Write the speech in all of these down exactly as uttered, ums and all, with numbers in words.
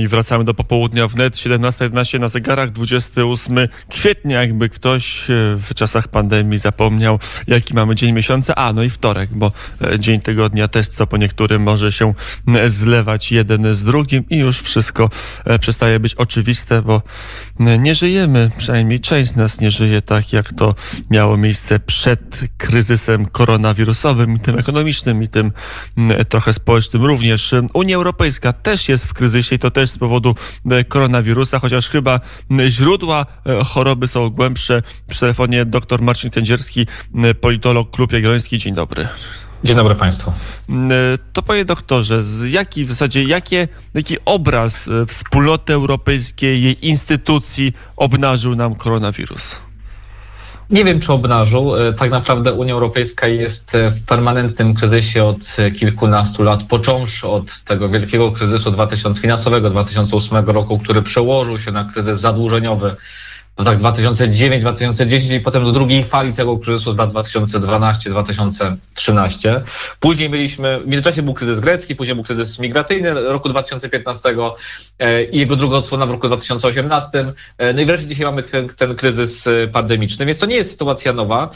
I wracamy do popołudnia wnet, siedemnasta jedenaście na zegarach, dwudziestego ósmego kwietnia, jakby ktoś w czasach pandemii zapomniał, jaki mamy dzień miesiąca. A, no i wtorek, bo dzień tygodnia też co po niektórym może się zlewać jeden z drugim i już wszystko przestaje być oczywiste, bo nie żyjemy, przynajmniej część z nas nie żyje tak, jak to miało miejsce przed kryzysem koronawirusowym, i tym ekonomicznym, i tym trochę społecznym również. Unia Europejska też jest w kryzysie i to też z powodu koronawirusa, chociaż chyba źródła choroby są głębsze. Przy telefonie dr Marcin Kędzierski, politolog, Klub Jagielloński. Dzień dobry. Dzień dobry Państwu. To panie doktorze, z jaki w zasadzie, jakie, jaki obraz wspólnoty europejskiej, jej instytucji obnażył nam koronawirus? Nie wiem, czy obnażył. Tak naprawdę Unia Europejska jest w permanentnym kryzysie od kilkunastu lat, począwszy od tego wielkiego kryzysu finansowego dwa tysiące ósmego roku, który przełożył się na kryzys zadłużeniowy w latach dwa tysiące dziewiątym do dwa tysiące dziesiątego i potem do drugiej fali tego kryzysu z lat dwa tysiące dwunastego do dwa tysiące trzynastego. Później mieliśmy, w międzyczasie był kryzys grecki, później był kryzys migracyjny roku dwa tysiące piętnastego i jego druga odsłona w roku dwa tysiące osiemnastym. No i wreszcie dzisiaj mamy ten, ten kryzys pandemiczny, więc to nie jest sytuacja nowa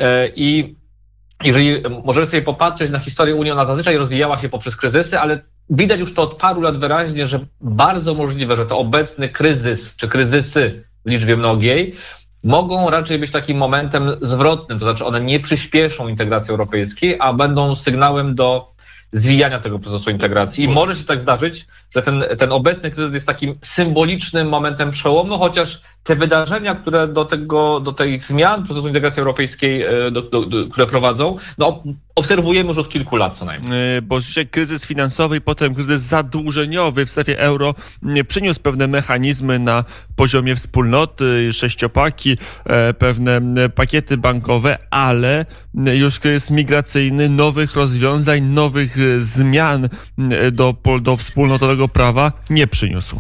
i jeżeli możemy sobie popatrzeć na historię Unii, ona zazwyczaj rozwijała się poprzez kryzysy, ale widać już to od paru lat wyraźnie, że bardzo możliwe, że to obecny kryzys czy kryzysy w liczbie mnogiej mogą raczej być takim momentem zwrotnym, to znaczy one nie przyspieszą integracji europejskiej, a będą sygnałem do zwijania tego procesu integracji. I może się tak zdarzyć, że ten, ten obecny kryzys jest takim symbolicznym momentem przełomu, chociaż te wydarzenia, które do tego, do tych zmian procesu integracji europejskiej, do, do, do, które prowadzą, no, obserwujemy już od kilku lat co najmniej. Bo rzeczywiście kryzys finansowy i potem kryzys zadłużeniowy w strefie euro przyniósł pewne mechanizmy na poziomie wspólnoty, sześciopaki, pewne pakiety bankowe, ale już kryzys migracyjny, nowych rozwiązań, nowych zmian do, do wspólnotowego prawa nie przyniósł.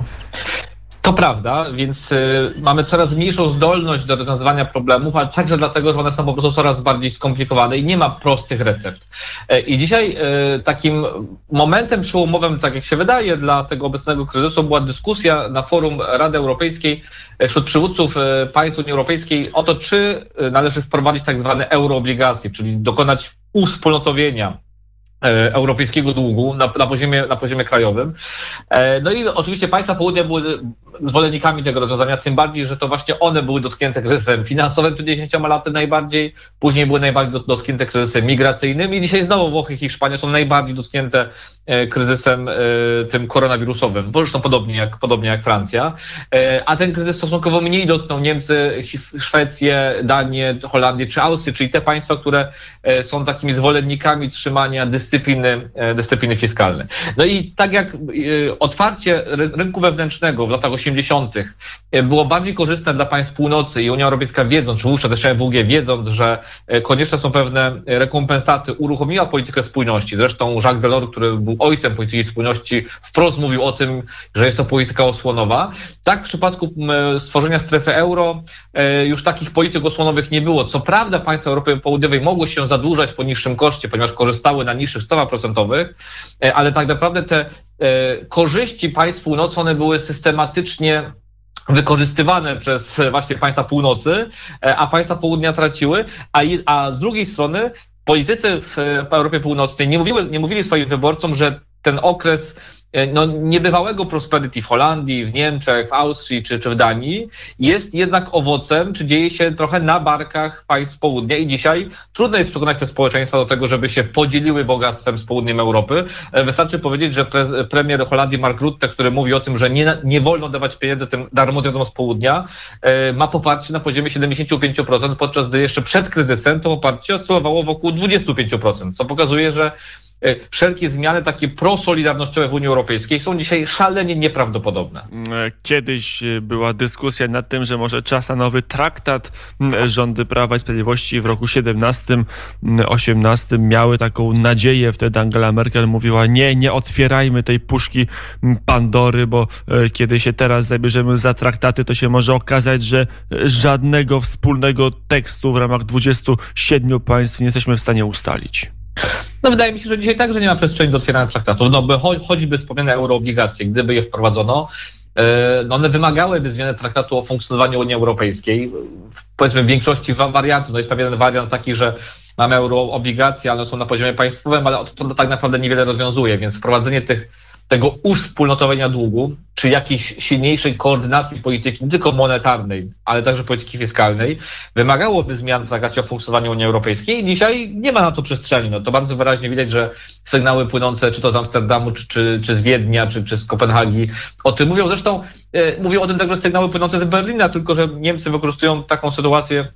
To prawda, więc y, mamy coraz mniejszą zdolność do rozwiązywania problemów, ale także dlatego, że one są po prostu coraz bardziej skomplikowane i nie ma prostych recept. Y, I dzisiaj y, takim momentem przełomowym, tak jak się wydaje, dla tego obecnego kryzysu była dyskusja na forum Rady Europejskiej wśród przywódców y, państw Unii Europejskiej o to, czy należy wprowadzić tak zwane euroobligacje, czyli dokonać uwspólnotowienia europejskiego długu na, na, poziomie, na poziomie krajowym. No i oczywiście państwa południa były zwolennikami tego rozwiązania, tym bardziej, że to właśnie one były dotknięte kryzysem finansowym przed dziesięcioma laty najbardziej, później były najbardziej dotknięte kryzysem migracyjnym i dzisiaj znowu Włochy i Hiszpania są najbardziej dotknięte kryzysem tym koronawirusowym, bo zresztą podobnie jak, podobnie jak Francja. A ten kryzys stosunkowo mniej dotknął Niemcy, Szwecję, Danię, Holandię czy Austrię, czyli te państwa, które są takimi zwolennikami trzymania dyscypliny, dyscypliny fiskalnej. No i tak jak otwarcie rynku wewnętrznego w latach osiemdziesiątych było bardziej korzystne dla państw północy i Unia Europejska wiedząc, czy wówczas jeszcze E W G wiedząc, że konieczne są pewne rekompensaty, uruchomiła politykę spójności. Zresztą Jacques Delors, który był ojcem polityki spójności, wprost mówił o tym, że jest to polityka osłonowa. Tak w przypadku stworzenia strefy euro już takich polityk osłonowych nie było. Co prawda państwa Europy Południowej mogły się zadłużać po niższym koszcie, ponieważ korzystały na niższych stopach procentowych, ale tak naprawdę te korzyści państw północy, one były systematycznie wykorzystywane przez właśnie państwa północy, a państwa południa traciły, a, a z drugiej strony politycy w Europie Północnej nie mówili, nie mówili swoim wyborcom, że ten okres no, niebywałego prosperity w Holandii, w Niemczech, w Austrii czy, czy w Danii jest jednak owocem, czy dzieje się trochę na barkach państw południa i dzisiaj trudno jest przekonać te społeczeństwa do tego, żeby się podzieliły bogactwem z południem Europy. Wystarczy powiedzieć, że pre, premier Holandii Mark Rutte, który mówi o tym, że nie, nie wolno dawać pieniędzy tym darmozjadom z południa, ma poparcie na poziomie siedemdziesiąt pięć procent, podczas gdy jeszcze przed kryzysem to poparcie oscylowało wokół dwadzieścia pięć procent, co pokazuje, że wszelkie zmiany takie prosolidarnościowe w Unii Europejskiej są dzisiaj szalenie nieprawdopodobne. Kiedyś była dyskusja nad tym, że może czas na nowy traktat. Rządy Prawa i Sprawiedliwości w roku siedemnastym, osiemnastym miały taką nadzieję. Wtedy Angela Merkel mówiła, nie, nie otwierajmy tej puszki Pandory, bo kiedy się teraz zabierzemy za traktaty, to się może okazać, że żadnego wspólnego tekstu w ramach dwudziestu siedmiu państw nie jesteśmy w stanie ustalić. No wydaje mi się, że dzisiaj także nie ma przestrzeni do otwierania traktatów. No by cho- choćby wspomniane euroobligacje, gdyby je wprowadzono, no one wymagałyby zmiany traktatu o funkcjonowaniu Unii Europejskiej. Powiedzmy w większości wariantów, no jest tam jeden wariant taki, że mamy euroobligacje, ale one są na poziomie państwowym, ale to, to tak naprawdę niewiele rozwiązuje, więc wprowadzenie tych, tego uwspólnotowienia długu, czy jakiejś silniejszej koordynacji polityki, nie tylko monetarnej, ale także polityki fiskalnej, wymagałoby zmian w traktacie o funkcjonowaniu Unii Europejskiej i dzisiaj nie ma na to przestrzeni. No to bardzo wyraźnie widać, że sygnały płynące czy to z Amsterdamu, czy, czy, czy z Wiednia, czy, czy z Kopenhagi o tym mówią. Zresztą e, mówią o tym także sygnały płynące z Berlina, tylko że Niemcy wykorzystują taką sytuację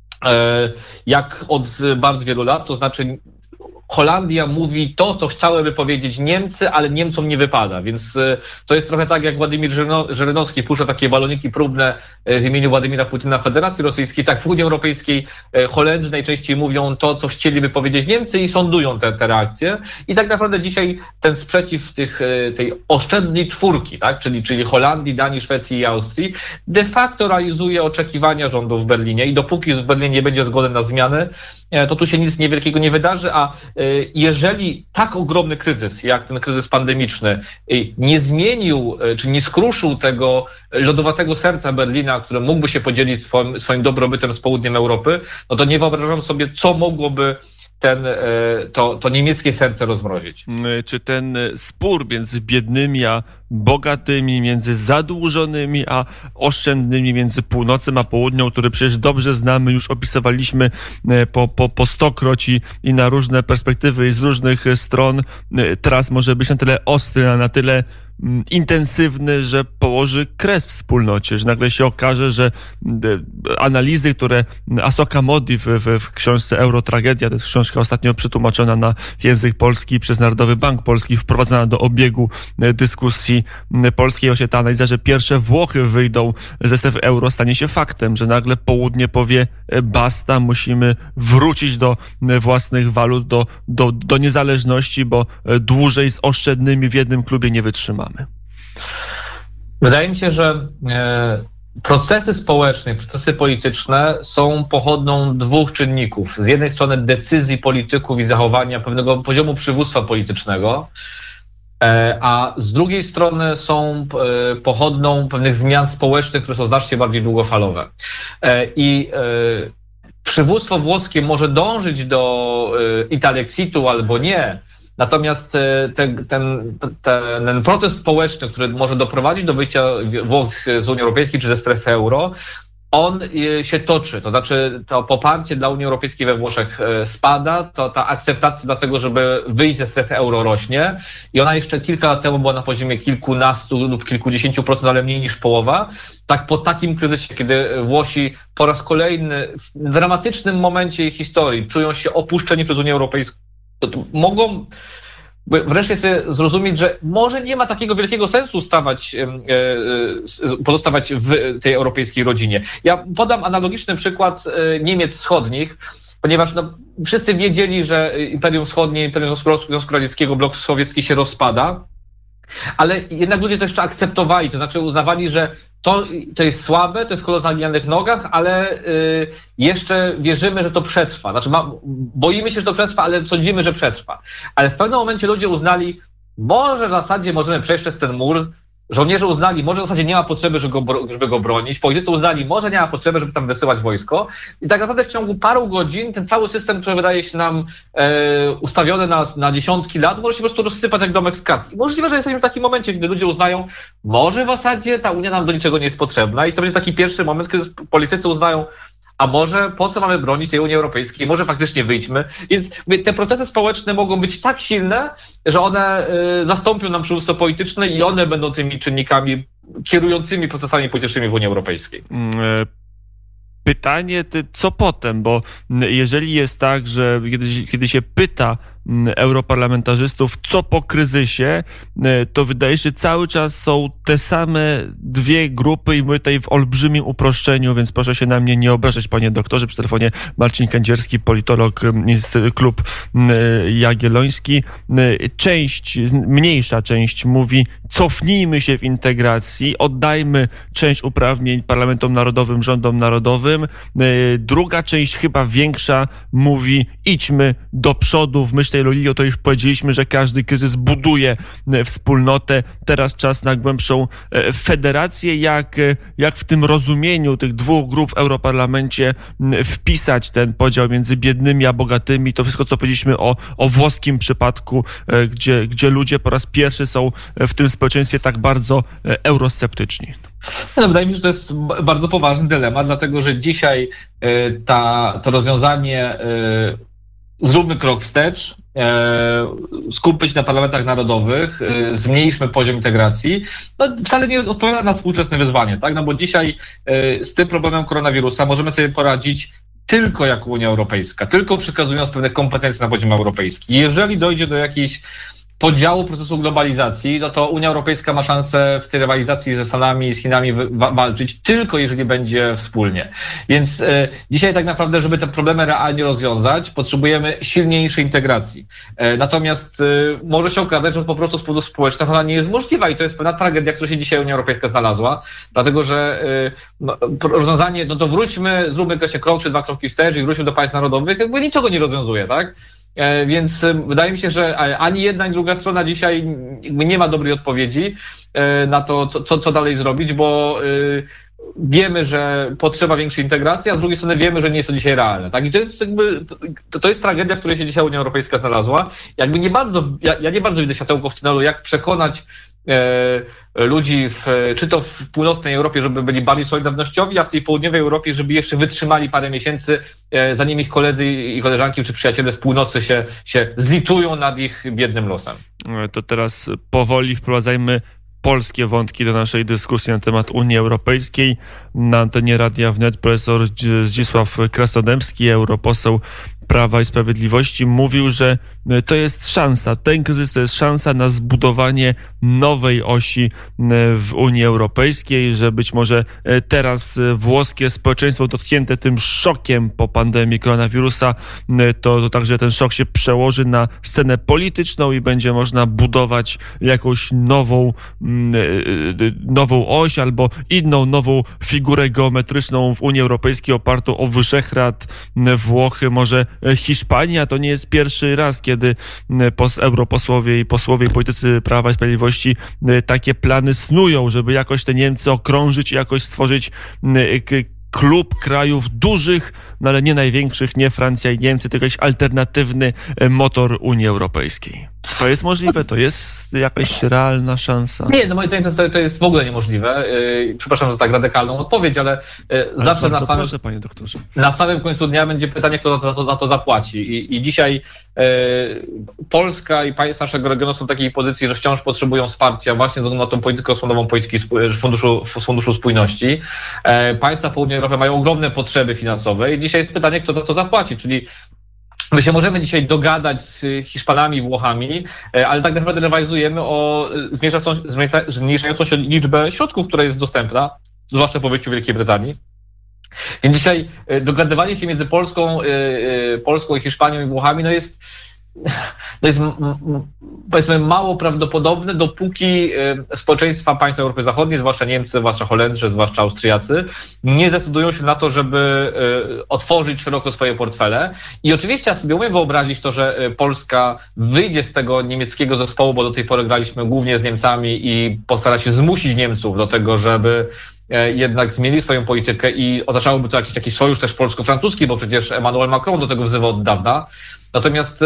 e, jak od bardzo wielu lat, to znaczy Holandia mówi to, co chciałyby powiedzieć Niemcy, ale Niemcom nie wypada, więc to jest trochę tak, jak Władimir Żyrynowski puszcza takie baloniki próbne w imieniu Władimira Putina w Federacji Rosyjskiej, tak w Unii Europejskiej Holendrzy najczęściej mówią to, co chcieliby powiedzieć Niemcy i sądują te, te reakcje. I tak naprawdę dzisiaj ten sprzeciw tych, tej oszczędnej czwórki, tak, czyli, czyli Holandii, Danii, Szwecji i Austrii, de facto realizuje oczekiwania rządu w Berlinie i dopóki w Berlinie nie będzie zgody na zmiany, to tu się nic niewielkiego nie wydarzy, a jeżeli tak ogromny kryzys, jak ten kryzys pandemiczny, nie zmienił, czy nie skruszył tego lodowatego serca Berlina, które mógłby się podzielić swoim, swoim dobrobytem z południem Europy, no to nie wyobrażam sobie, co mogłoby ten, to, to niemieckie serce rozmrozić. Czy ten spór między biednymi a bogatymi, między zadłużonymi a oszczędnymi, między północą a południą, który przecież dobrze znamy, już opisywaliśmy po, po, po stokroć i, i na różne perspektywy i z różnych stron, teraz może być na tyle ostry, a na tyle intensywny, że położy kres wspólnocie, że nagle się okaże, że analizy, które Asoka Modi w, w, w książce Eurotragedia, to jest książka ostatnio przetłumaczona na język polski przez Narodowy Bank Polski, wprowadzana do obiegu dyskusji polskiej, właśnie ta analiza, że pierwsze Włochy wyjdą ze strefy euro, stanie się faktem, że nagle południe powie basta, musimy wrócić do własnych walut, do, do, do niezależności, bo dłużej z oszczędnymi w jednym klubie nie wytrzymamy. Wydaje mi się, że procesy społeczne, procesy polityczne są pochodną dwóch czynników. Z jednej strony decyzji polityków i zachowania pewnego poziomu przywództwa politycznego, a z drugiej strony są pochodną pewnych zmian społecznych, które są znacznie bardziej długofalowe. I przywództwo włoskie może dążyć do Italexitu albo nie, natomiast ten, ten, ten, ten protest społeczny, który może doprowadzić do wyjścia Włoch z Unii Europejskiej czy ze strefy euro, on się toczy, to znaczy to poparcie dla Unii Europejskiej we Włoszech spada, to ta akceptacja dlatego, żeby wyjść ze strefy euro rośnie i ona jeszcze kilka lat temu była na poziomie kilkunastu lub kilkudziesięciu procent, ale mniej niż połowa. Tak po takim kryzysie, kiedy Włosi po raz kolejny w dramatycznym momencie ich historii czują się opuszczeni przez Unię Europejską, to mogą wreszcie sobie zrozumieć, że może nie ma takiego wielkiego sensu stawać, pozostawać w tej europejskiej rodzinie. Ja podam analogiczny przykład Niemiec wschodnich, ponieważ no, wszyscy wiedzieli, że Imperium Wschodnie, Imperium Związku Radzieckiego, blok sowiecki się rozpada, ale jednak ludzie to jeszcze akceptowali, to znaczy uznawali, że to, to jest słabe, to jest kolos na glinianych nogach, ale y, jeszcze wierzymy, że to przetrwa. Znaczy ma, boimy się, że to przetrwa, ale sądzimy, że przetrwa. Ale w pewnym momencie ludzie uznali, może w zasadzie możemy przejść przez ten mur, żołnierze uznali, może w zasadzie nie ma potrzeby, żeby go, żeby go bronić, politycy uznali, może nie ma potrzeby, żeby tam wysyłać wojsko. I tak naprawdę w ciągu paru godzin ten cały system, który wydaje się nam e, ustawiony na, na dziesiątki lat, może się po prostu rozsypać jak domek z kart. I możliwe, że jesteśmy w takim momencie, kiedy ludzie uznają, może w zasadzie ta Unia nam do niczego nie jest potrzebna i to będzie taki pierwszy moment, kiedy politycy uznają, a może po co mamy bronić tej Unii Europejskiej, może faktycznie wyjdźmy. Więc te procesy społeczne mogą być tak silne, że one y, zastąpią nam przywództwo polityczne i one będą tymi czynnikami kierującymi procesami politycznymi w Unii Europejskiej. Pytanie, co potem? Bo jeżeli jest tak, że kiedy, kiedy się pyta europarlamentarzystów, co po kryzysie, to wydaje się, że cały czas są te same dwie grupy i my tutaj w olbrzymim uproszczeniu, więc proszę się na mnie nie obrażać, panie doktorze. Przy telefonie Marcin Kędzierski, politolog z klub Jagielloński. Część, mniejsza część mówi, cofnijmy się w integracji, oddajmy część uprawnień parlamentom narodowym, rządom narodowym. Druga część, chyba większa, mówi, idźmy do przodu w myśl dość tej logiki, to już powiedzieliśmy, że każdy kryzys buduje wspólnotę. Teraz czas na głębszą federację. Jak, jak w tym rozumieniu tych dwóch grup w Europarlamencie wpisać ten podział między biednymi a bogatymi? To wszystko, co powiedzieliśmy o, o włoskim przypadku, gdzie, gdzie ludzie po raz pierwszy są w tym społeczeństwie tak bardzo eurosceptyczni. No, wydaje mi się, że to jest bardzo poważny dylemat, dlatego że dzisiaj ta, to rozwiązanie zróbmy krok wstecz, skupmy się na parlamentach narodowych, zmniejszmy poziom integracji, no wcale nie odpowiada na współczesne wyzwanie, tak? No bo dzisiaj z tym problemem koronawirusa możemy sobie poradzić tylko jako Unia Europejska, tylko przekazując pewne kompetencje na poziom europejski. Jeżeli dojdzie do jakiejś podziału procesu globalizacji, no to Unia Europejska ma szansę w tej rywalizacji ze Stanami i z Chinami walczyć tylko jeżeli będzie wspólnie. Więc e, dzisiaj tak naprawdę, żeby te problemy realnie rozwiązać, potrzebujemy silniejszej integracji. E, natomiast e, może się okazać, że po prostu z powodów społecznych ona nie jest możliwa i to jest pewna tragedia, która się dzisiaj Unia Europejska znalazła, dlatego że e, no, rozwiązanie, no to wróćmy, zróbmy właśnie krok czy dwa kroki wstecz i wróćmy do państw narodowych, jakby niczego nie rozwiązuje, tak? Więc wydaje mi się, że ani jedna, ani druga strona dzisiaj nie ma dobrej odpowiedzi na to, co, co dalej zrobić, bo wiemy, że potrzeba większej integracji, a z drugiej strony wiemy, że nie jest to dzisiaj realne. Tak? I to jest jakby, to, to jest tragedia, w której się dzisiaj Unia Europejska znalazła. Jakby nie bardzo, ja, ja nie bardzo widzę światełko w tunelu, jak przekonać e, ludzi, w, czy to w północnej Europie, żeby byli bardziej solidarnościowi, a w tej południowej Europie, żeby jeszcze wytrzymali parę miesięcy, e, zanim ich koledzy i koleżanki czy przyjaciele z północy się, się zlitują nad ich biednym losem. To teraz powoli wprowadzajmy polskie wątki do naszej dyskusji na temat Unii Europejskiej. Na antenie Radia Wnet profesor Zdzisław Krasnodębski, europoseł Prawa i Sprawiedliwości, mówił, że to jest szansa, ten kryzys to jest szansa na zbudowanie nowej osi w Unii Europejskiej, że być może teraz włoskie społeczeństwo dotknięte tym szokiem po pandemii koronawirusa, to, to także ten szok się przełoży na scenę polityczną i będzie można budować jakąś nową, nową oś albo inną nową figurę geometryczną w Unii Europejskiej opartą o Wyszehrad, Włochy, może Hiszpania. To nie jest pierwszy raz, kiedy europosłowie i posłowie i politycy Prawa i Sprawiedliwości takie plany snują, żeby jakoś te Niemcy okrążyć i jakoś stworzyć klub krajów dużych, no ale nie największych, nie Francja i Niemcy, tylko jakiś alternatywny motor Unii Europejskiej. To jest możliwe? To jest jakaś realna szansa? Nie, no moim zdaniem to, to jest w ogóle niemożliwe. Yy, przepraszam za tak radykalną odpowiedź, ale, yy, ale zawsze na samym, proszę, panie doktorze. Na samym końcu dnia będzie pytanie, kto za to, za to zapłaci. I, i dzisiaj yy, Polska i państwa naszego regionu są w takiej pozycji, że wciąż potrzebują wsparcia właśnie ze względu na tą politykę osłonową polityki funduszu, funduszu spójności. Yy, państwa południowej Europy mają ogromne potrzeby finansowe i dzisiaj jest pytanie, kto za to zapłaci, czyli my się możemy dzisiaj dogadać z Hiszpanami i Włochami, ale tak naprawdę rywalizujemy o zmniejszającą się liczbę środków, która jest dostępna, zwłaszcza po wyjściu Wielkiej Brytanii. Więc dzisiaj dogadywanie się między Polską, Polską i Hiszpanią i Włochami no jest, to jest powiedzmy mało prawdopodobne, dopóki społeczeństwa państw Europy Zachodniej, zwłaszcza Niemcy, zwłaszcza Holendrzy, zwłaszcza Austriacy, nie decydują się na to, żeby otworzyć szeroko swoje portfele. I oczywiście ja sobie umiem wyobrazić to, że Polska wyjdzie z tego niemieckiego zespołu, bo do tej pory graliśmy głównie z Niemcami i postara się zmusić Niemców do tego, żeby jednak zmienili swoją politykę i oznaczałoby to jakiś taki sojusz też polsko-francuski, bo przecież Emmanuel Macron do tego wzywa od dawna. Natomiast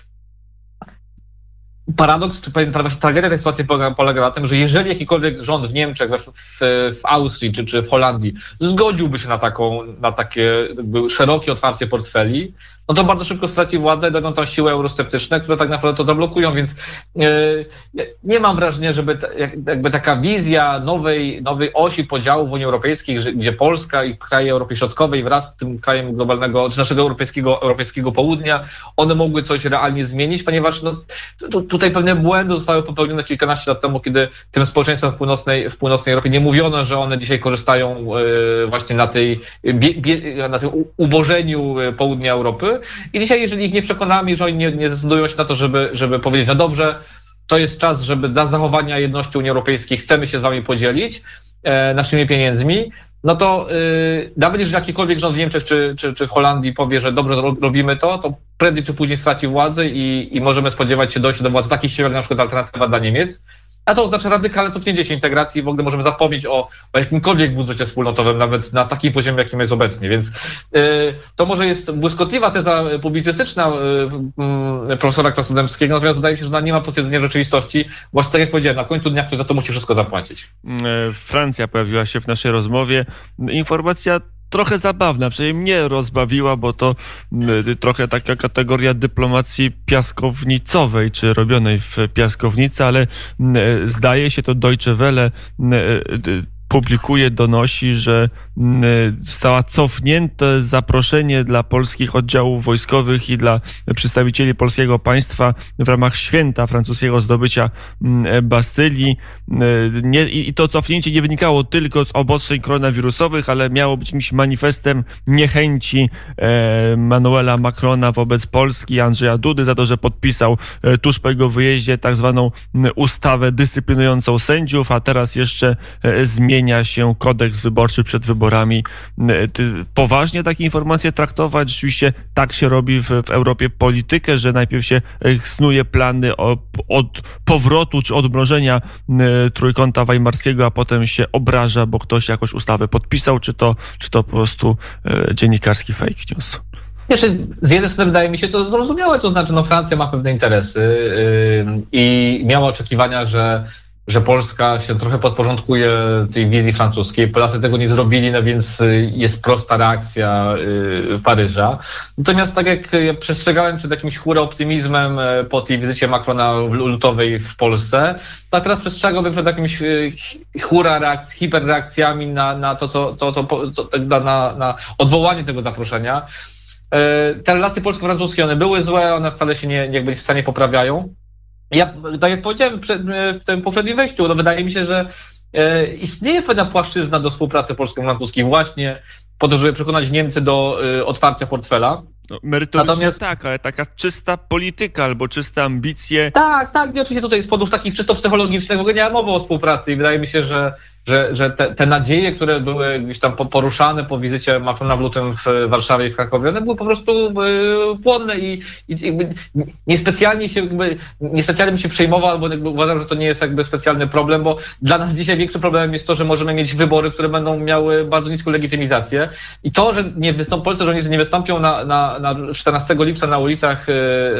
paradoks, czy właśnie tragedia tej sytuacji polega, polega na tym, że jeżeli jakikolwiek rząd w Niemczech, w, w Austrii czy, czy w Holandii zgodziłby się na taką, na takie jakby szerokie otwarcie portfeli, no to bardzo szybko straci władzę i dadzą tam siły eurosceptyczne, które tak naprawdę to zablokują, więc yy, nie mam wrażenia, żeby ta, jakby taka wizja nowej, nowej osi podziału w Unii Europejskiej, że, gdzie Polska i kraje Europy Środkowej wraz z tym krajem globalnego, czy naszego europejskiego, europejskiego południa, one mogły coś realnie zmienić, ponieważ no, tu, tutaj pewne błędy zostały popełnione kilkanaście lat temu, kiedy tym społeczeństwom w północnej, w północnej Europie nie mówiono, że one dzisiaj korzystają yy, właśnie na tej, bie, bie, na tym ubożeniu południa Europy. I dzisiaj, jeżeli ich nie przekonamy, że oni nie, nie zdecydują się na to, żeby, żeby powiedzieć, no dobrze, to jest czas, żeby dla zachowania jedności Unii Europejskiej chcemy się z wami podzielić e, naszymi pieniędzmi, no to yy, nawet jeżeli jakikolwiek rząd w Niemczech czy, czy, czy w Holandii powie, że dobrze robimy to, to prędzej czy później straci władzę i, i możemy spodziewać się dojścia do władzy takiej siły, jak na przykład Alternatywa dla Niemiec. A to oznacza radykalne cofnięcie się integracji i w ogóle możemy zapomnieć o, o jakimkolwiek budżecie wspólnotowym, nawet na takim poziomie, jakim jest obecnie. Więc yy, to może jest błyskotliwa teza publicystyczna yy, profesora Krasnodębskiego, natomiast wydaje mi się, że ona nie ma potwierdzenia rzeczywistości, bo tak jak powiedziałem, na końcu dnia ktoś za to musi wszystko zapłacić. Francja pojawiła się w naszej rozmowie. Informacja trochę zabawna, przynajmniej mnie rozbawiła, bo to trochę taka kategoria dyplomacji piaskownicowej, czy robionej w piaskownicy, ale zdaje się, to Deutsche Welle publikuje, donosi, że zostało cofnięte zaproszenie dla polskich oddziałów wojskowych i dla przedstawicieli polskiego państwa w ramach święta francuskiego zdobycia Bastylii. Nie, i to cofnięcie nie wynikało tylko z obostrzeń koronawirusowych, ale miało być jakimś manifestem niechęci Emmanuela Macrona wobec Polski, Andrzeja Dudy za to, że podpisał tuż po jego wyjeździe tak zwaną ustawę dyscyplinującą sędziów, a teraz jeszcze zmienia się kodeks wyborczy przed wyborami. Poważnie takie informacje traktować? Rzeczywiście tak się robi w, w Europie politykę, że najpierw się snuje plany o, od powrotu czy odmrożenia trójkąta weimarskiego, a potem się obraża, bo ktoś jakąś ustawę podpisał, czy to, czy to po prostu e, dziennikarski fake news? Jeszcze z jednej strony wydaje mi się to zrozumiałe, to znaczy no Francja ma pewne interesy yy, i miała oczekiwania, że że Polska się trochę podporządkuje tej wizji francuskiej. Polacy tego nie zrobili, no więc jest prosta reakcja Paryża. Natomiast tak jak ja przestrzegałem przed jakimś hura optymizmem po tej wizycie Macrona lutowej w Polsce, tak teraz przestrzegałbym przed jakimiś hura reakc- hiperreakcjami na, na to, co, to, to, to, na, na odwołanie tego zaproszenia. Te relacje polsko-francuskie, one były złe, one wcale się nie, jakby w stanie poprawiają. Ja, tak jak powiedziałem w tym poprzednim wejściu, no wydaje mi się, że e, istnieje pewna płaszczyzna do współpracy polsko-francuskiej właśnie po to, żeby przekonać Niemcy do e, otwarcia portfela. No, merytorycznie Natomiast... tak, ale taka czysta polityka albo czyste ambicje. Tak, tak, nie, oczywiście tutaj z powodów takich czysto psychologicznych w ogóle nie ma mowy o współpracy i wydaje mi się, że że, że te, te nadzieje, które były gdzieś tam poruszane po wizycie Macrona w lutym w Warszawie i w Krakowie, one były po prostu płonne i, i jakby niespecjalnie się, jakby, niespecjalnie bym się przejmował, albo jakby uważam, że to nie jest jakby specjalny problem, bo dla nas dzisiaj większym problemem jest to, że możemy mieć wybory, które będą miały bardzo niską legitymizację i to, że nie wystąp, polscy żołnierze nie wystąpią na, na, na czternastego lipca na ulicach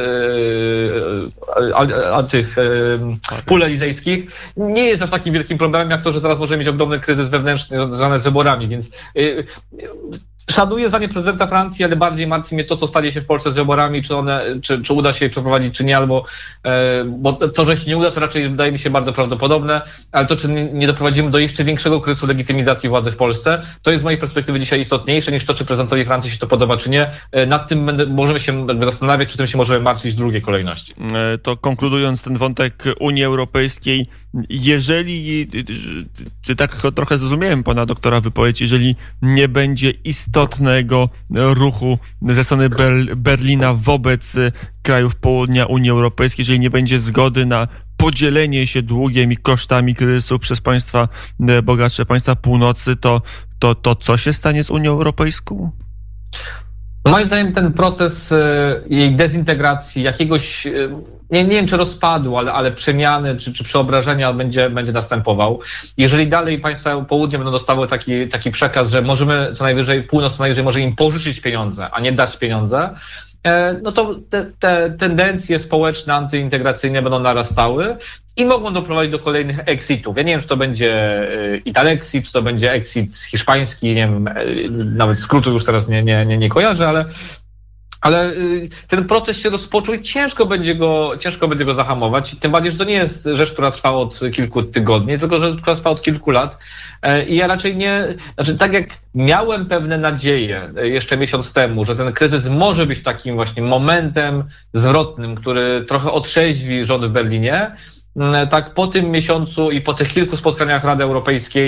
yy, a, a, tych yy, pól elizejskich, nie jest aż takim wielkim problemem, jak to, że zaraz może mieć ogromny kryzys wewnętrzny związany z wyborami, więc yy, szanuję zdanie prezydenta Francji, ale bardziej martwi mnie to, co stanie się w Polsce z wyborami, czy one, czy, czy uda się je przeprowadzić, czy nie, albo e, bo to, że się nie uda, to raczej wydaje mi się bardzo prawdopodobne, ale to, czy nie doprowadzimy do jeszcze większego kryzysu legitymizacji władzy w Polsce, to jest z mojej perspektywy dzisiaj istotniejsze niż to, czy prezydentowi Francji się to podoba, czy nie. E, nad tym będę, możemy się jakby zastanawiać, czy tym się możemy martwić w drugiej kolejności. To konkludując ten wątek Unii Europejskiej, jeżeli, czy tak trochę zrozumiałem pana doktora wypowiedź, jeżeli nie będzie istotnego ruchu ze strony Berlina wobec krajów południa Unii Europejskiej, jeżeli nie będzie zgody na podzielenie się długiem i kosztami kryzysu przez państwa bogatsze, państwa północy, to, to, to co się stanie z Unią Europejską? Moim zdaniem ten proces jej dezintegracji, jakiegoś, nie, nie wiem czy rozpadu, ale, ale przemiany czy, czy przeobrażenia będzie, będzie następował. Jeżeli dalej państwa południa będą dostały taki, taki przekaz, że możemy co najwyżej, północ co najwyżej może im pożyczyć pieniądze, a nie dać pieniądze, no to te, te tendencje społeczne, antyintegracyjne będą narastały i mogą doprowadzić do kolejnych exitów. Ja nie wiem, czy to będzie Italexit, czy to będzie exit hiszpański, nie wiem, nawet skrótu już teraz nie, nie, nie, nie kojarzę, ale Ale ten proces się rozpoczął i ciężko będzie go, ciężko będzie go zahamować. Tym bardziej, że to nie jest rzecz, która trwa od kilku tygodni, tylko że która trwa od kilku lat. I ja raczej nie, znaczy tak jak miałem pewne nadzieje jeszcze miesiąc temu, że ten kryzys może być takim właśnie momentem zwrotnym, który trochę otrzeźwi rząd w Berlinie, tak po tym miesiącu i po tych kilku spotkaniach Rady Europejskiej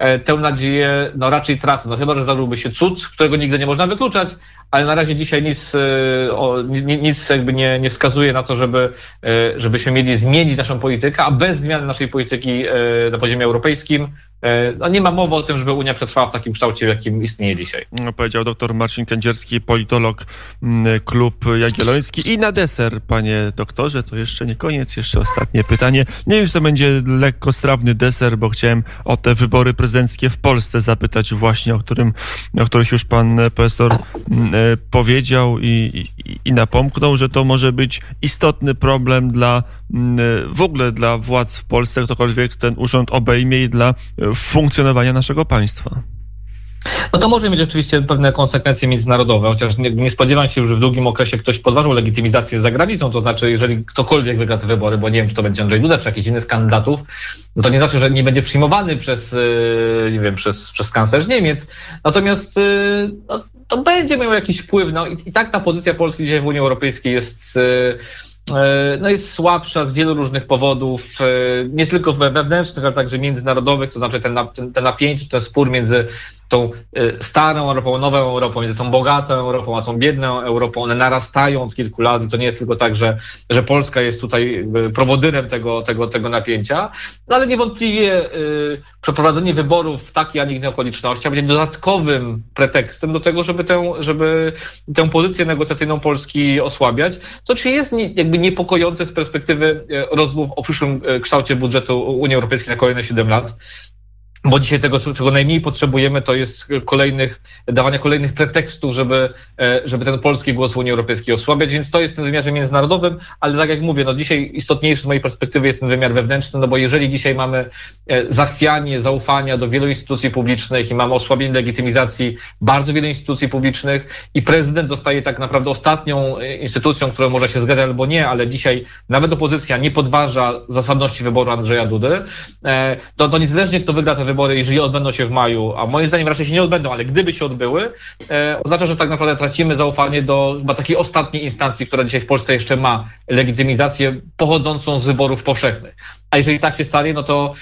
tę nadzieję no, raczej tracę. No chyba, że zdarzyłby się cud, którego nigdy nie można wykluczać, ale na razie dzisiaj nic, o, nic jakby nie, nie wskazuje na to, żeby, żebyśmy mieli zmienić naszą politykę, a bez zmiany naszej polityki na poziomie europejskim no nie ma mowy o tym, żeby Unia przetrwała w takim kształcie, w jakim istnieje dzisiaj. No, powiedział dr Marcin Kędzierski, politolog, Klub Jagielloński. I na deser, panie doktorze, to jeszcze nie koniec, jeszcze ostatnie pytanie. Nie wiem, czy to będzie lekko strawny deser, bo chciałem o te wybory prezydenckie w Polsce zapytać właśnie, o, którym, o których już pan profesor powiedział i, i, i napomknął, że to może być istotny problem dla w ogóle dla władz w Polsce, ktokolwiek ten urząd obejmie i dla funkcjonowania naszego państwa. No to może mieć oczywiście pewne konsekwencje międzynarodowe, chociaż nie, nie spodziewam się, że w długim okresie ktoś podważył legitymizację za granicą, to znaczy jeżeli ktokolwiek wygra te wybory, bo nie wiem, czy to będzie Andrzej Duda, czy jakiś inny z kandydatów, no to nie znaczy, że nie będzie przyjmowany przez, nie wiem, przez, przez kanclerz Niemiec, natomiast no, to będzie miał jakiś wpływ, no i, i tak ta pozycja Polski dzisiaj w Unii Europejskiej jest no jest słabsza z wielu różnych powodów, nie tylko wewnętrznych, ale także międzynarodowych, to znaczy ten, ten, ten napięcie, ten spór między tą starą Europą, nową Europą, między tą bogatą Europą, a tą biedną Europą, one narastają od kilku lat i to nie jest tylko tak, że, że Polska jest tutaj prowodyrem tego, tego, tego napięcia, no ale niewątpliwie y, przeprowadzenie wyborów w takiej, a nie innej okolicznościach będzie dodatkowym pretekstem do tego, żeby tę, żeby tę pozycję negocjacyjną Polski osłabiać, co oczywiście jest nie, jakby niepokojące z perspektywy rozmów o przyszłym kształcie budżetu Unii Europejskiej na kolejne siedem lat. Bo dzisiaj tego, czego najmniej potrzebujemy, to jest kolejnych, dawania kolejnych pretekstów, żeby, żeby ten polski głos w Unii Europejskiej osłabiać, więc to jest w tym wymiarze międzynarodowym, ale tak jak mówię, no dzisiaj istotniejszy z mojej perspektywy jest ten wymiar wewnętrzny, no bo jeżeli dzisiaj mamy zachwianie zaufania do wielu instytucji publicznych i mamy osłabienie legitymizacji bardzo wielu instytucji publicznych i prezydent zostaje tak naprawdę ostatnią instytucją, którą może się zgadzać albo nie, ale dzisiaj nawet opozycja nie podważa zasadności wyboru Andrzeja Dudy, to, to niezależnie kto wygra te wybory, jeżeli odbędą się w maju, a moim zdaniem raczej się nie odbędą, ale gdyby się odbyły, e, oznacza, że tak naprawdę tracimy zaufanie do chyba takiej ostatniej instancji, która dzisiaj w Polsce jeszcze ma legitymizację pochodzącą z wyborów powszechnych. A jeżeli tak się stanie, no to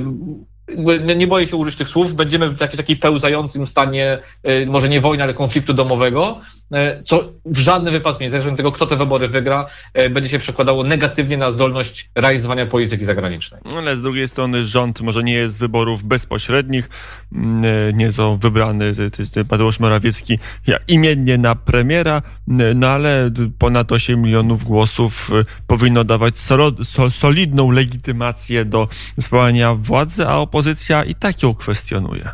e, nie boję się użyć tych słów, będziemy w jakimś takim pełzającym stanie, e, może nie wojny, ale konfliktu domowego, e, co w żadnym wypadku, niezależnie od tego, kto te wybory wygra, e, będzie się przekładało negatywnie na zdolność realizowania polityki zagranicznej. Ale z drugiej strony rząd może nie jest z wyborów bezpośrednich, nie są wybrany Mateusz Morawiecki imiennie na premiera, no ale ponad osiem milionów głosów powinno dawać solidną legitymację do sprawowania władzy, a opozycja i tak ją kwestionuje.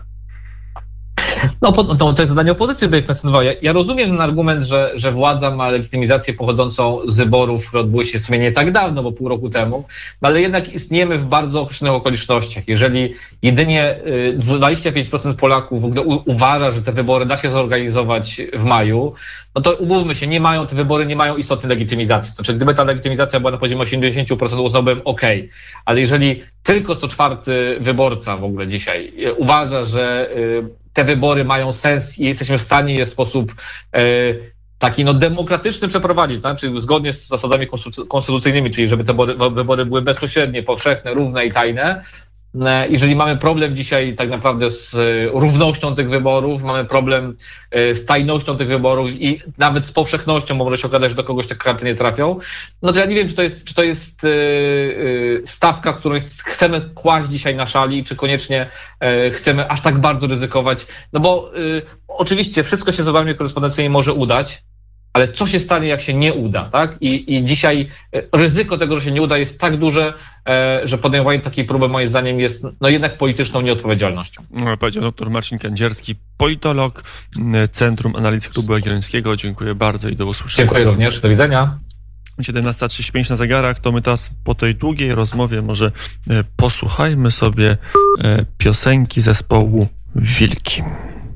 No, to, to jest zadanie opozycji, by je kwestionować. Ja, ja rozumiem ten argument, że, że władza ma legitymizację pochodzącą z wyborów, które odbyły się w sumie nie tak dawno, bo pół roku temu, no ale jednak istniejemy w bardzo określonych okolicznościach. Jeżeli jedynie dwadzieścia pięć procent Polaków w ogóle u, uważa, że te wybory da się zorganizować w maju, no to umówmy się, nie mają, te wybory nie mają istotnej legitymizacji. Znaczy, gdyby ta legitymizacja była na poziomie osiemdziesiąt procent, uznałbym ok, ale jeżeli tylko co czwarty wyborca w ogóle dzisiaj uważa, że te wybory mają sens i jesteśmy w stanie je w sposób e, taki no, demokratyczny przeprowadzić, tak? Czyli zgodnie z zasadami konstytucyjnymi, czyli żeby te wybory, wybory były bezpośrednie, powszechne, równe i tajne. Jeżeli mamy problem dzisiaj tak naprawdę z równością tych wyborów, mamy problem z tajnością tych wyborów i nawet z powszechnością, bo może się okazać, że do kogoś te karty nie trafią, no to ja nie wiem, czy to jest, czy to jest stawka, którą chcemy kłaść dzisiaj na szali, czy koniecznie chcemy aż tak bardzo ryzykować. No bo oczywiście wszystko się z wyborami korespondencyjnymi może udać, ale co się stanie, jak się nie uda, tak? I, i dzisiaj ryzyko tego, że się nie uda, jest tak duże, e, że podejmowanie takiej próby, moim zdaniem, jest no jednak polityczną nieodpowiedzialnością. No, powiedział dr Marcin Kędzierski, politolog, Centrum Analiz Klubu Jagiellońskiego. Dziękuję bardzo i do usłyszenia. Dziękuję również. Do widzenia. siedemnasta trzydzieści pięć na zegarach, to my teraz po tej długiej rozmowie może posłuchajmy sobie piosenki zespołu Wilki.